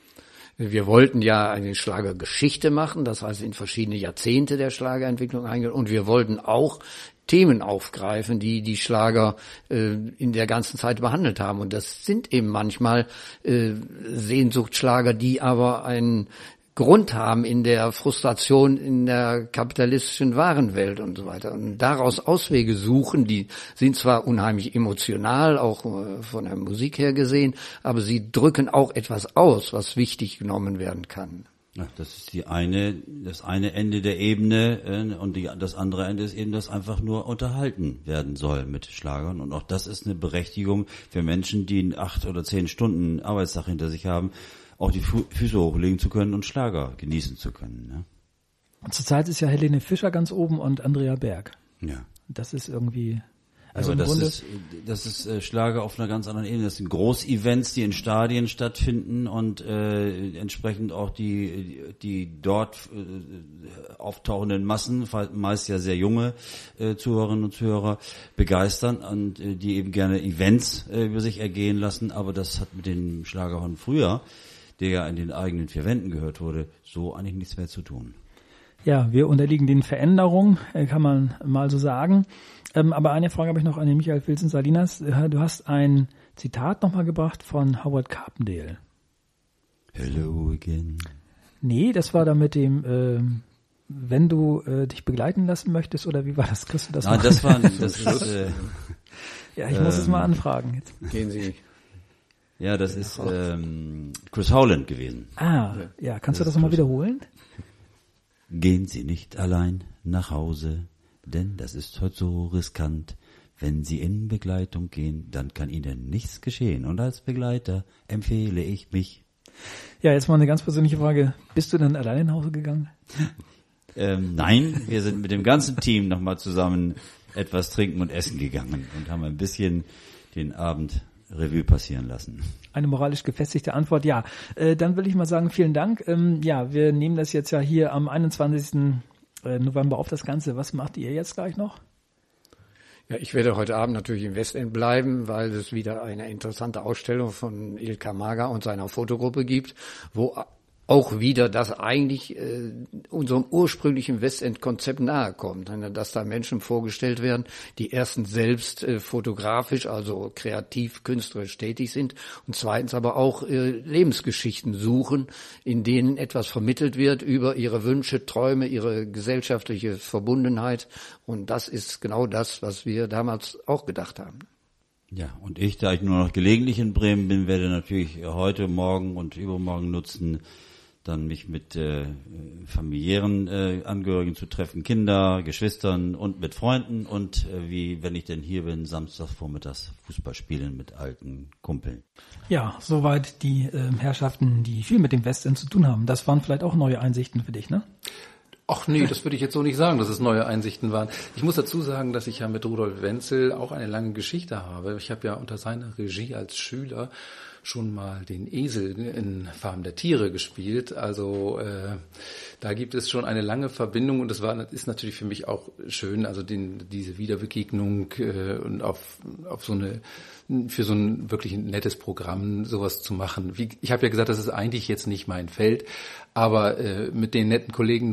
Wir wollten ja eine Schlagergeschichte machen, das heißt in verschiedene Jahrzehnte der Schlagerentwicklung eingehen, und wir wollten auch Themen aufgreifen, die Schlager in der ganzen Zeit behandelt haben. Und das sind eben manchmal Sehnsuchtsschlager, die aber einen Grund haben in der Frustration in der kapitalistischen Warenwelt und so weiter. Und daraus Auswege suchen, die sind zwar unheimlich emotional, auch von der Musik her gesehen, aber sie drücken auch etwas aus, was wichtig genommen werden kann. Ja, das ist das eine Ende der Ebene und das andere Ende ist eben, dass einfach nur unterhalten werden soll mit Schlagern. Und auch das ist eine Berechtigung für Menschen, die 8 oder 10 Stunden Arbeitstag hinter sich haben, auch die Füße hochlegen zu können und Schlager genießen zu können. Ne? Und zurzeit ist ja Helene Fischer ganz oben und Andrea Berg. Ja. Das ist irgendwie... Also aber das ist Schlager auf einer ganz anderen Ebene. Das sind Großevents, die in Stadien stattfinden und entsprechend auch die dort auftauchenden Massen, meist ja sehr junge Zuhörerinnen und Zuhörer, begeistern und die eben gerne Events über sich ergehen lassen. Aber das hat mit dem Schlager von früher, der ja in den eigenen 4 Wänden gehört wurde, so eigentlich nichts mehr zu tun. Ja, wir unterliegen den Veränderungen, kann man mal so sagen. Aber eine Frage habe ich noch an den Michael Filzen-Salinas. Du hast ein Zitat nochmal gebracht von Howard Carpendale. Hello again. Nee, das war da mit dem, wenn du dich begleiten lassen möchtest, oder wie war das? Kriegst du das? Nein, das ist ja, ich muss es mal anfragen. Jetzt. Gehen Sie. Ja, das ist Chris Howland gewesen. Ah, ja, kannst du das nochmal wiederholen? Gehen Sie nicht allein nach Hause, denn das ist heute so riskant. Wenn Sie in Begleitung gehen, dann kann Ihnen nichts geschehen. Und als Begleiter empfehle ich mich. Ja, jetzt mal eine ganz persönliche Frage. Bist du dann alleine nach Hause gegangen? Nein, wir sind mit dem ganzen Team nochmal zusammen etwas trinken und essen gegangen und haben ein bisschen den Abend Revue passieren lassen. Eine moralisch gefestigte Antwort, ja. Dann will ich mal sagen, vielen Dank. Ja, wir nehmen das jetzt ja hier am 21. November auf, das Ganze. Was macht ihr jetzt gleich noch? Ja, ich werde heute Abend natürlich im Westend bleiben, weil es wieder eine interessante Ausstellung von Ilka Mager und seiner Fotogruppe gibt, wo auch wieder das eigentlich unserem ursprünglichen Westend-Konzept nahe kommt, dass da Menschen vorgestellt werden, die erstens selbst fotografisch, also kreativ, künstlerisch tätig sind und zweitens aber auch Lebensgeschichten suchen, in denen etwas vermittelt wird über ihre Wünsche, Träume, ihre gesellschaftliche Verbundenheit, und das ist genau das, was wir damals auch gedacht haben. Ja, und ich, da ich nur noch gelegentlich in Bremen bin, werde natürlich heute, morgen und übermorgen nutzen, dann mich mit familiären Angehörigen zu treffen, Kinder, Geschwistern und mit Freunden und wie, wenn ich denn hier bin, samstagsvormittags Fußball spielen mit alten Kumpeln. Ja, soweit die Herrschaften, die viel mit dem Westend zu tun haben. Das waren vielleicht auch neue Einsichten für dich, ne? Ach nee, das würde ich jetzt so nicht sagen, dass es neue Einsichten waren. Ich muss dazu sagen, dass ich ja mit Rudolf Wenzel auch eine lange Geschichte habe. Ich habe ja unter seiner Regie als Schüler schon mal den Esel in Farm der Tiere gespielt. Also da gibt es schon eine lange Verbindung, und das ist natürlich für mich auch schön, also diese Wiederbegegnung und auf so eine, für so ein wirklich nettes Programm sowas zu machen. Ich habe ja gesagt, das ist eigentlich jetzt nicht mein Feld, aber mit den netten Kollegen sowas nochmal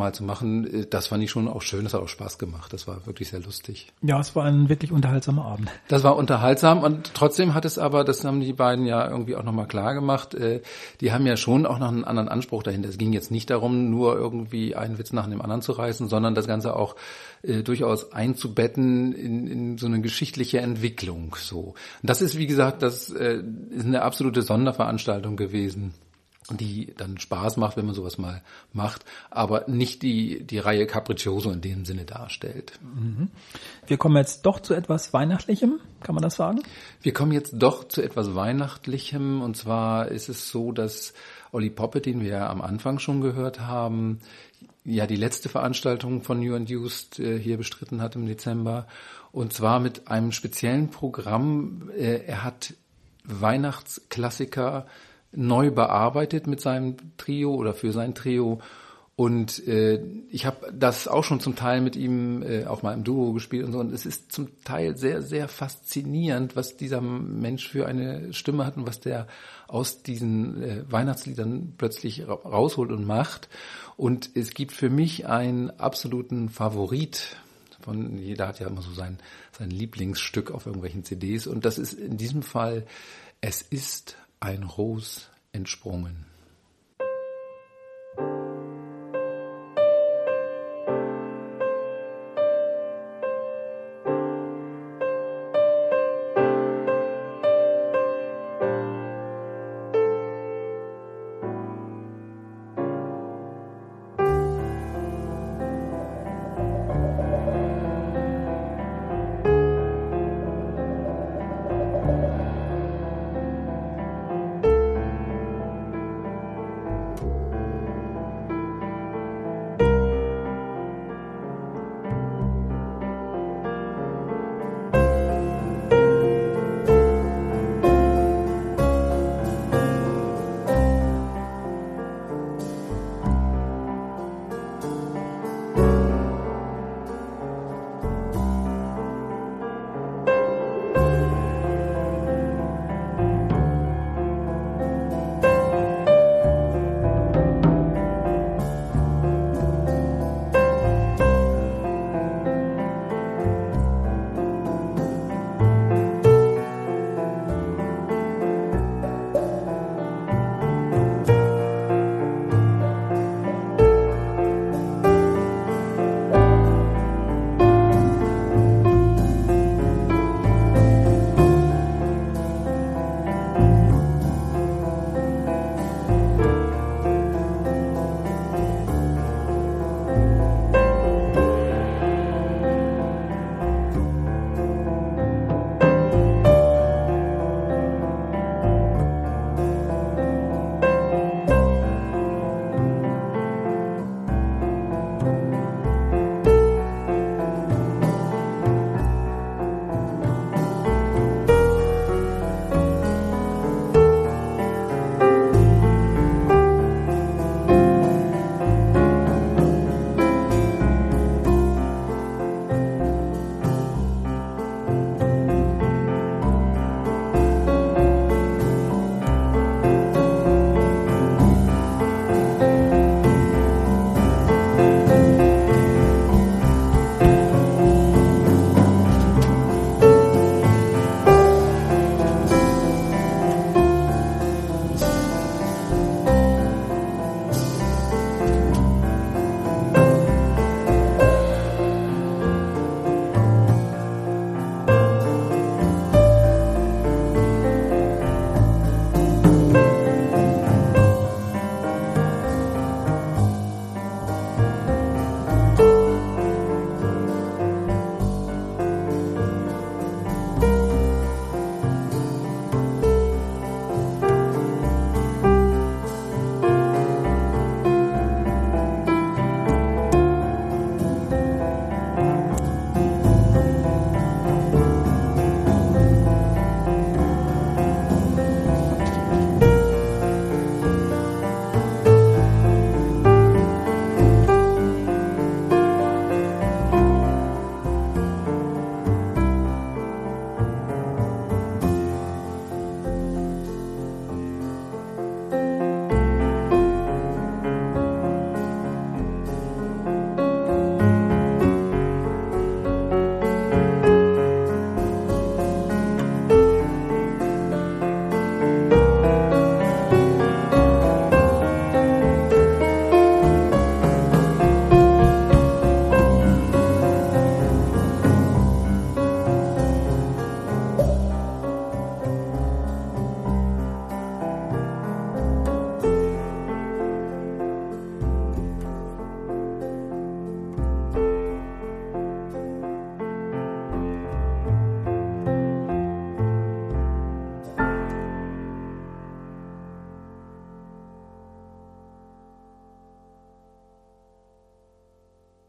nochmal zu machen, das fand ich schon auch schön, das hat auch Spaß gemacht, das war wirklich sehr lustig. Ja, es war ein wirklich unterhaltsamer Abend. Das war unterhaltsam und trotzdem hat es aber, das haben die beiden ja irgendwie auch nochmal klar gemacht, die haben ja schon auch noch einen anderen Anspruch dahinter. Es ging jetzt nicht darum, nur irgendwie einen Witz nach dem anderen zu reißen, sondern das Ganze auch durchaus einzubetten in so eine geschichtliche Entwicklung. So. Und das ist, wie gesagt, das ist eine absolute Sonderveranstaltung gewesen, die dann Spaß macht, wenn man sowas mal macht, aber nicht die Reihe Capriccioso in dem Sinne darstellt. Wir kommen jetzt doch zu etwas Weihnachtlichem, kann man das sagen? Wir kommen jetzt doch zu etwas Weihnachtlichem, und zwar ist es so, dass Olli Poppe, den wir ja am Anfang schon gehört haben, ja die letzte Veranstaltung von New and Used hier bestritten hat im Dezember, und zwar mit einem speziellen Programm. Er hat Weihnachtsklassiker neu bearbeitet mit seinem Trio oder für sein Trio, und ich habe das auch schon zum Teil mit ihm auch mal im Duo gespielt und so, und es ist zum Teil sehr, sehr faszinierend, was dieser Mensch für eine Stimme hat und was der aus diesen Weihnachtsliedern plötzlich rausholt und macht. Und es gibt für mich einen absoluten Favorit. Jeder hat ja immer so sein Lieblingsstück auf irgendwelchen CDs, und das ist in diesem Fall "Es ist ein Ros entsprungen".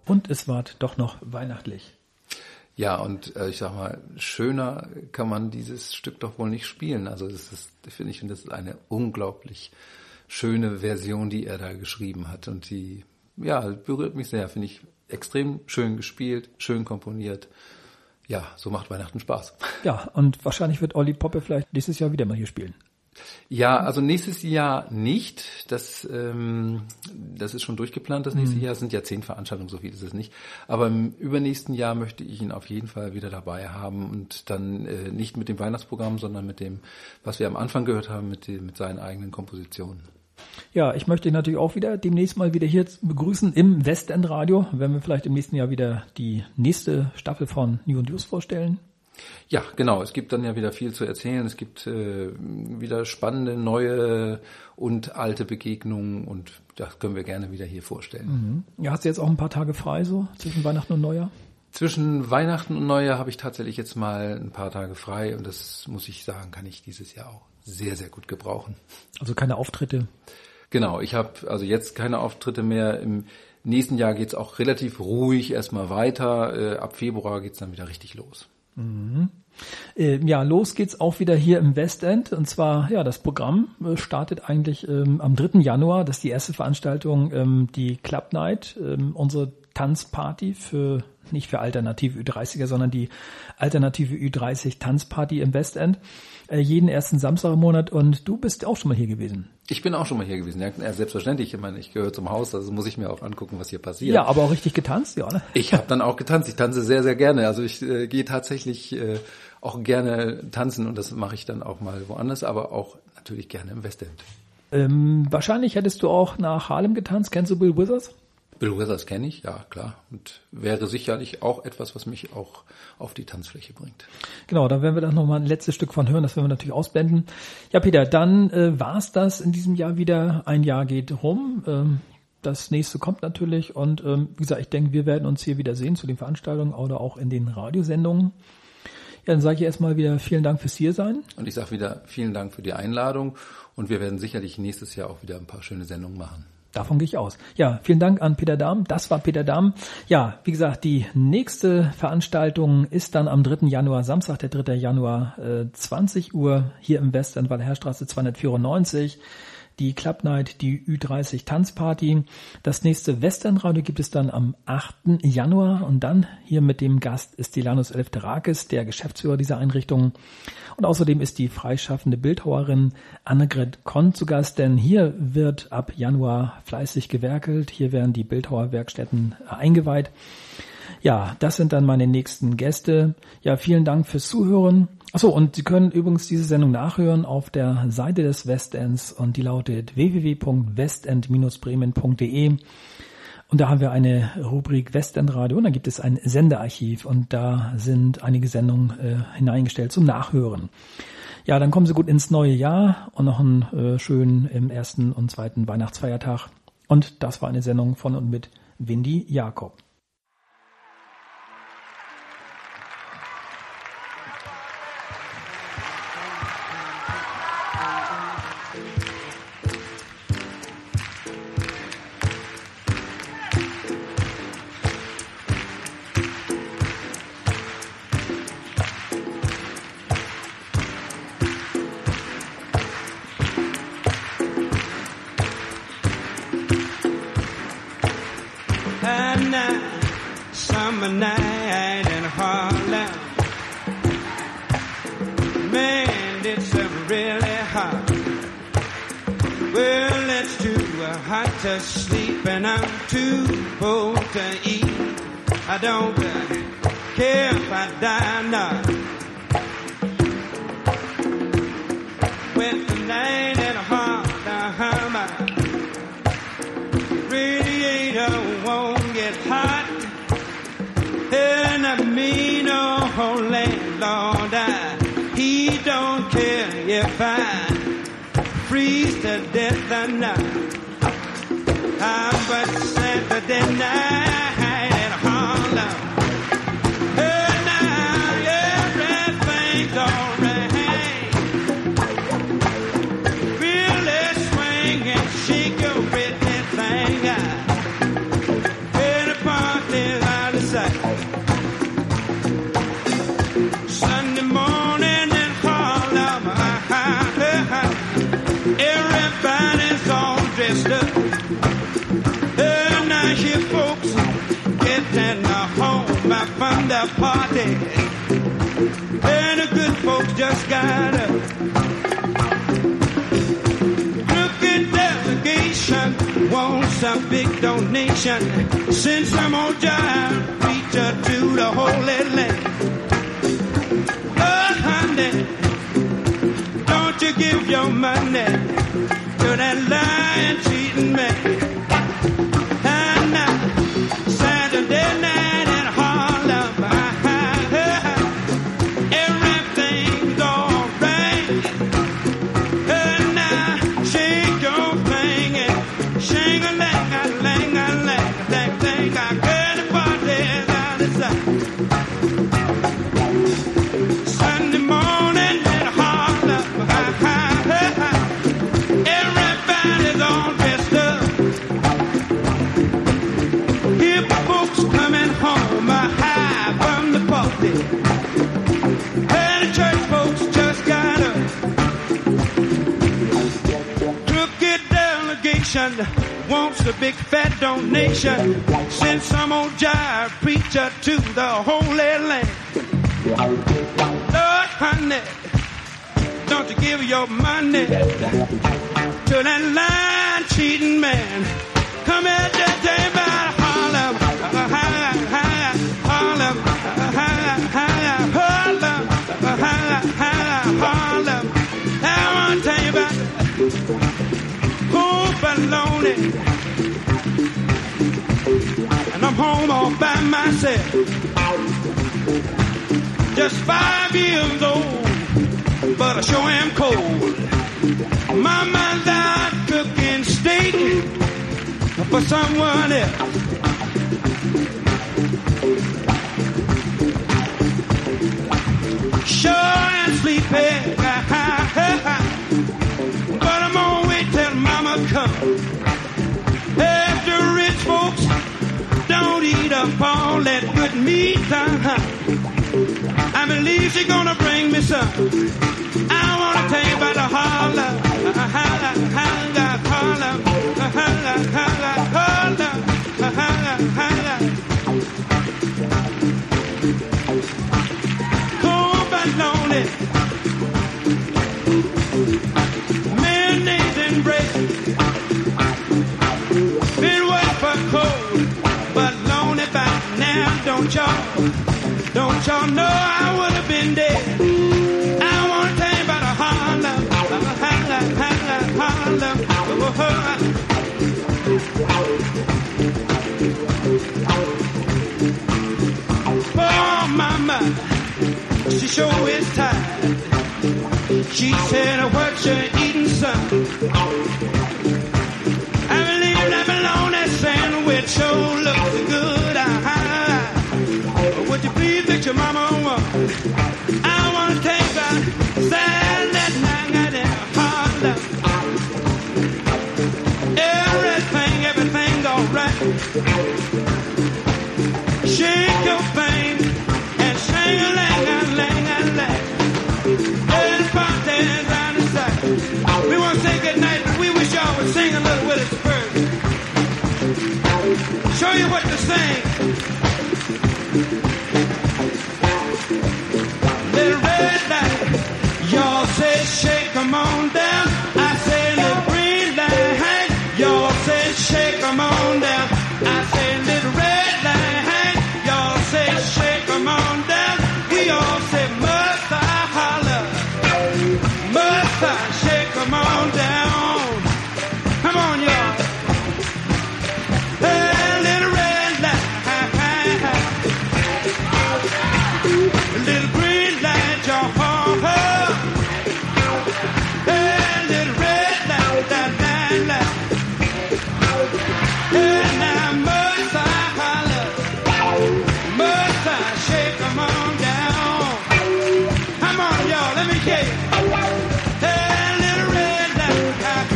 Und es war doch noch weihnachtlich. Ja, und ich sag mal, schöner kann man dieses Stück doch wohl nicht spielen. Also das ist eine unglaublich schöne Version, die er da geschrieben hat. Und die, ja, berührt mich sehr, finde ich extrem schön gespielt, schön komponiert. Ja, so macht Weihnachten Spaß. Ja, und wahrscheinlich wird Olli Poppe vielleicht nächstes Jahr wieder mal hier spielen. Ja, also nächstes Jahr nicht. Das ist schon durchgeplant, das nächste Jahr. Es sind ja 10 Veranstaltungen, so viel ist es nicht. Aber im übernächsten Jahr möchte ich ihn auf jeden Fall wieder dabei haben und dann nicht mit dem Weihnachtsprogramm, sondern mit dem, was wir am Anfang gehört haben, mit seinen eigenen Kompositionen. Ja, ich möchte ihn natürlich auch demnächst mal wieder hier begrüßen im Westendradio, wenn wir vielleicht im nächsten Jahr wieder die nächste Staffel von New & News vorstellen. Ja, genau. Es gibt dann ja wieder viel zu erzählen. Es gibt wieder spannende, neue und alte Begegnungen und das können wir gerne wieder hier vorstellen. Ja, hast du jetzt auch ein paar Tage frei so zwischen Weihnachten und Neujahr? Zwischen Weihnachten und Neujahr habe ich tatsächlich jetzt mal ein paar Tage frei und das, muss ich sagen, kann ich dieses Jahr auch sehr, sehr gut gebrauchen. Also keine Auftritte? Genau, ich habe also jetzt keine Auftritte mehr. Im nächsten Jahr geht's auch relativ ruhig erstmal weiter. Ab Februar geht's dann wieder richtig los. Ja, los geht's auch wieder hier im Westend. Und zwar, ja, das Programm startet eigentlich am 3. Januar. Das ist die erste Veranstaltung, die Club Night, unsere Tanzparty nicht für alternative Ü30er, sondern die alternative Ü30 Tanzparty im Westend. Jeden ersten Samstag im Monat und du bist auch schon mal hier gewesen. Ich bin auch schon mal hier gewesen, ja, selbstverständlich. Ich meine, ich gehöre zum Haus, also muss ich mir auch angucken, was hier passiert. Ja, aber auch richtig getanzt, ja, ne? Ich habe dann auch getanzt, ich tanze sehr, sehr gerne. Also ich gehe tatsächlich auch gerne tanzen und das mache ich dann auch mal woanders, aber auch natürlich gerne im Westend. Wahrscheinlich hättest du auch nach Harlem getanzt. Kennst du Bill Withers? Bill Withers kenne ich, ja klar. Und wäre sicherlich auch etwas, was mich auch auf die Tanzfläche bringt. Genau, da werden wir dann nochmal ein letztes Stück von hören, das werden wir natürlich ausblenden. Ja, Peter, dann war's das in diesem Jahr wieder. Ein Jahr geht rum. Das nächste kommt natürlich. Und wie gesagt, ich denke, wir werden uns hier wieder sehen zu den Veranstaltungen oder auch in den Radiosendungen. Ja, dann sage ich erstmal wieder vielen Dank fürs Hiersein. Und ich sage wieder vielen Dank für die Einladung. Und wir werden sicherlich nächstes Jahr auch wieder ein paar schöne Sendungen machen. Davon gehe ich aus. Ja, vielen Dank an Peter Dahm. Das war Peter Dahm. Ja, wie gesagt, die nächste Veranstaltung ist dann am 3. Januar, Samstag, der 3. Januar, 20 Uhr hier im Westend, Walherstraße 294. Die Club Night, die Ü30 Tanzparty. Das nächste Westendradio gibt es dann am 8. Januar und dann hier mit dem Gast ist Dilanus Eleftherakis, der Geschäftsführer dieser Einrichtung. Und außerdem ist die freischaffende Bildhauerin Annegret Konn zu Gast, denn hier wird ab Januar fleißig gewerkelt. Hier werden die Bildhauerwerkstätten eingeweiht. Ja, das sind dann meine nächsten Gäste. Ja, vielen Dank fürs Zuhören. Achso, und Sie können übrigens diese Sendung nachhören auf der Seite des Westends und die lautet www.westend-bremen.de. Und da haben wir eine Rubrik Westendradio und da gibt es ein Sendearchiv und da sind einige Sendungen hineingestellt zum Nachhören. Ja, dann kommen Sie gut ins neue Jahr und noch einen schönen im 1. und 2. Weihnachtsfeiertag. Und das war eine Sendung von und mit Windy Jakob. Summer night in Harlem. Man, it's really hot. Well, it's too hot to sleep and I'm too full to eat. I don't care if I die or not. With the night in Harlem, radiator won't get hot. And I mean, oh, landlord, he don't care if I freeze to death or not. But Saturday night in Harlem, and now everything's alright. Really swing and shake your pretty thing out. In a party Everybody's all dressed up. Now here folks getting home from the party. And the good folks just got up. Crooked delegation wants a big donation. Send some old giant preacher to the Holy Land. Oh, honey, don't you give your money to that lying, cheating man. And now, Saturday night in Harlem, everything's all right. And now, shake your thing and shing-a-lang-a-lang-a-lang, thing, I got the parties out of sight. Sunday morning in Harlem, everybody's all dressed up. Hip folks coming home high from the party. And the church folks just got up. Crooked delegation wants a big fat donation. Send some old jive preacher to the Holy Land. Lord, honey, don't you give your money to that lying, cheating man. Come here to tell about Harlem, Harlem, Harlem, Harlem. I want to tell you about poor baloney. And I'm home all by myself. Just 5 years old, but I sure am cold. Mama's out cooking steak for someone else. Sure and sleepy, but I'm gonna wait till Mama comes. After rich folks don't eat up all that good meat, I believe she's gonna bring me some. I wanna tell you about the Harlem, Harlem, Harlem, Harlem, Harlem, Harlem, Harlem. Cold but lonely, mayonnaise and bread. Been wet for cold, but lonely by now, don't y'all know I would have been dead. I want to tell you about a Harlem, Harlem, Harlem, Harlem. Oh, mama, she sure is tired. She said, what you eating, son? I believe that bologna sandwich sure looks good. Would you please fix your mama one? I want to take about Saturday night in Harlem. Everything's alright. Shake your thing and sing a lang-a-lang-a-lang. There's parties out of sight. We want to say good night, but we wish y'all would sing a little with us first. Show you what to sing. Little red light, y'all say shake 'em on down. I say little green light, y'all say shake 'em on down. I say little red light, y'all say shake 'em on down. We all say must I holler, must I shake 'em on down. Come on, y'all. Hey, little red light, little green light, y'all. Hey, little red light, light. Hey, now must I holler, must I shake 'em on down. Come on, y'all, let me get it. Hey, little red light,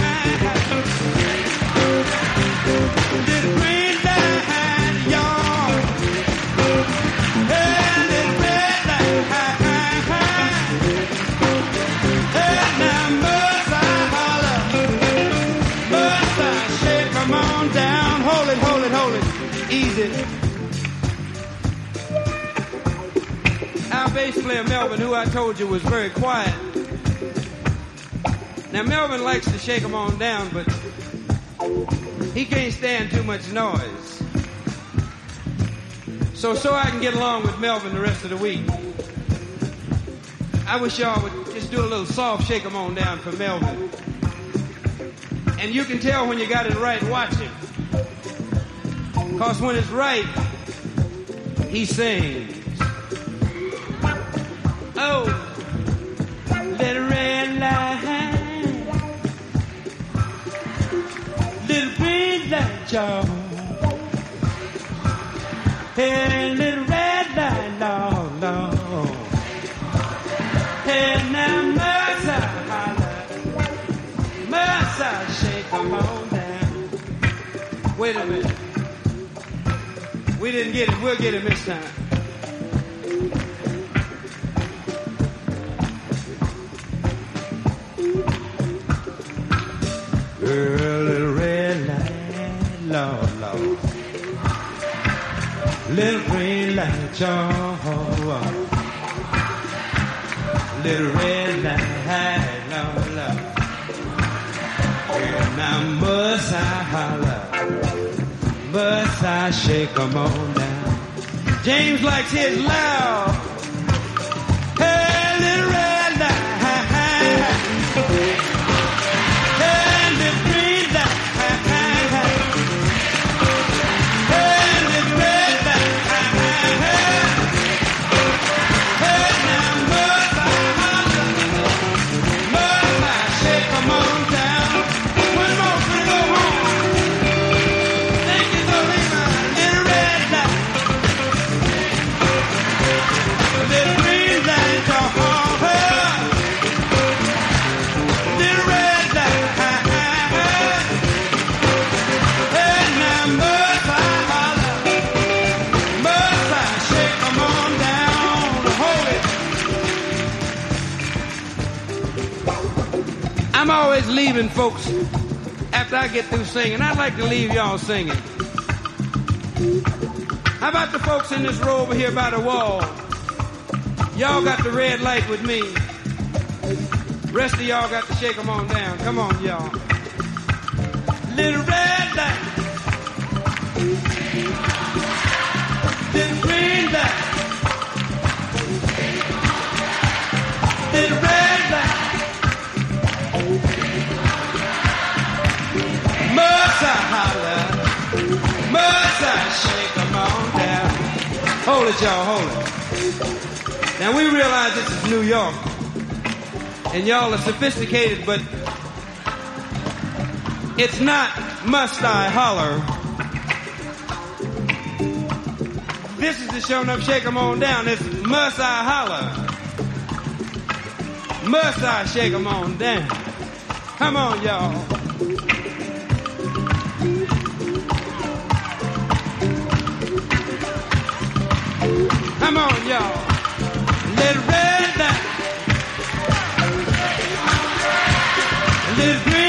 little green light, y'all. Hey, little red light, hey, now easy. Our bass player Melvin, who I told you was very quiet. Now Melvin likes to shake them on down, but he can't stand too much noise. So I can get along with Melvin the rest of the week, I wish y'all would just do a little soft shake 'em on down for Melvin. And you can tell when you got it right, watch him. 'Cause when it's right, he sings. Oh, little red light, little green light, y'all. Hey, little red light, Lord, Lord. Hey, now must I holler, must I shake 'em on down. Wait a minute. We didn't get it. We'll get it this time. Girl, little red light, Lord, Lord. Little green light, y'all. Little red light, Lord, Lord. Girl, now must I holler, must I shake 'em on down. James likes his loud. Hey, little red light. Hey, little green light. Hey, little red light. Hey, now must I holler, must I shake 'em on down. One more to go home. Thank you so much. Little red light, little green light, oh, little red light. Hey, now must I holler, must I shake 'em on down. Hold it. I'm always leaving folks after I get through singing. I'd like to leave y'all singing. How about the folks in this row over here by the wall? Y'all got the red light with me. Rest of y'all got to shake 'em on down. Come on, y'all. Little red light, little green light, little red light. Must I holler, must I shake 'em on down. Hold it, y'all, hold it. Now we realize this is New York, and y'all are sophisticated, but it's not must I holler. This is the show enough shake 'em on down. It's must I holler, must I shake 'em on down. Come on, y'all. Come on, y'all. Little red light, little green